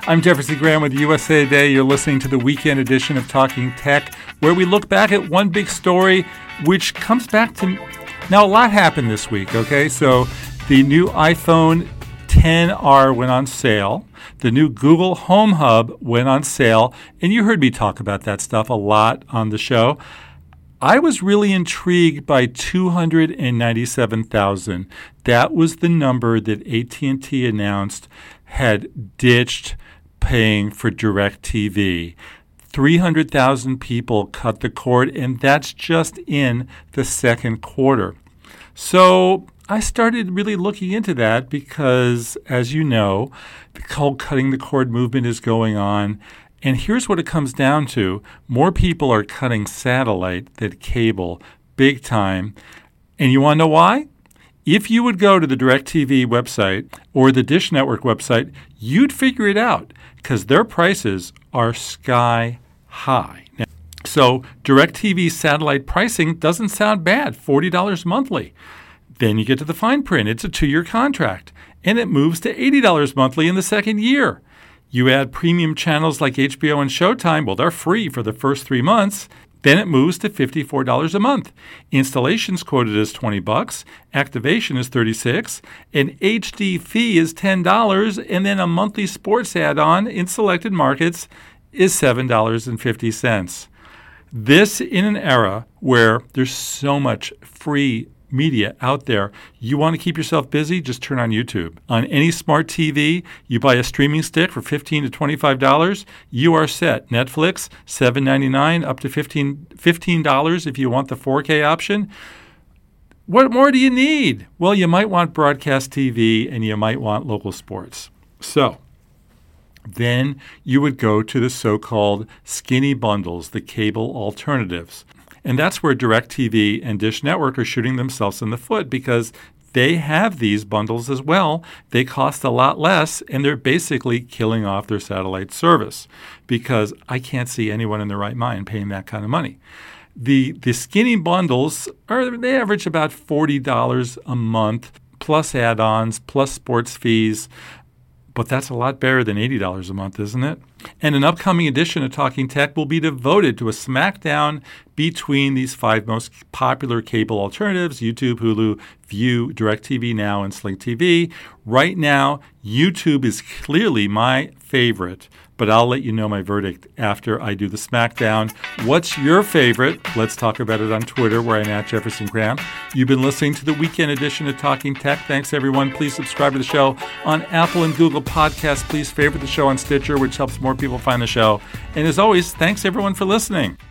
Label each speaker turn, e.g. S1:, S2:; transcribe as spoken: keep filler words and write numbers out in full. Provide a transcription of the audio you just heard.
S1: I'm Jefferson Graham with U S A Today. You're listening to the weekend edition of Talking Tech, where we look back at one big story, which comes back to... Now, a lot happened this week, okay? So the new iPhone X R went on sale. The new Google Home Hub went on sale. And you heard me talk about that stuff a lot on the show. I was really intrigued by two hundred ninety-seven thousand. That was the number that A T and T announced had ditched paying for DirecTV. three hundred thousand people cut the cord, and that's just in the second quarter. So I started really looking into that because, as you know, the whole cutting the cord movement is going on. And here's what it comes down to. More people are cutting satellite than cable, big time. And you want to know why? If you would go to the DirecTV website or the Dish Network website, you'd figure it out because their prices are sky high. Now, so DirecTV satellite pricing doesn't sound bad, forty dollars monthly. Then you get to the fine print. It's a two-year contract, and it moves to eighty dollars monthly in the second year. You add premium channels like H B O and Showtime. Well, they're free for the first three months. Then it moves to fifty-four dollars a month. Installation's quoted as twenty bucks. Activation is thirty-six dollars. An H D fee is ten dollars. And then a monthly sports add-on in selected markets is seven dollars and fifty cents. This in an era where there's so much free media out there. You want to keep yourself busy? Just turn on YouTube. On any smart T V, you buy a streaming stick for fifteen to twenty-five dollars, you are set. Netflix, seven ninety-nine up to fifteen dollars if you want the four K option. What more do you need? Well, you might want broadcast T V and you might want local sports. So then you would go to the so-called skinny bundles, the cable alternatives. And that's where DirecTV and Dish Network are shooting themselves in the foot because they have these bundles as well. They cost a lot less, and they're basically killing off their satellite service because I can't see anyone in their right mind paying that kind of money. The the skinny bundles, are they average about forty dollars a month, plus add-ons, plus sports fees. But that's a lot better than eighty dollars a month, isn't it? And an upcoming edition of Talking Tech will be devoted to a smackdown between these five most popular cable alternatives, YouTube, Hulu, View, DirecTV Now, and Sling T V. Right now, YouTube is clearly my favorite, but I'll let you know my verdict after I do the smackdown. What's your favorite? Let's talk about it on Twitter, where I'm at Jefferson Graham. You've been listening to the weekend edition of Talking Tech. Thanks, everyone. Please subscribe to the show on Apple and Google Podcasts. Please favorite the show on Stitcher, which helps more people find the show. And as always, thanks, everyone, for listening.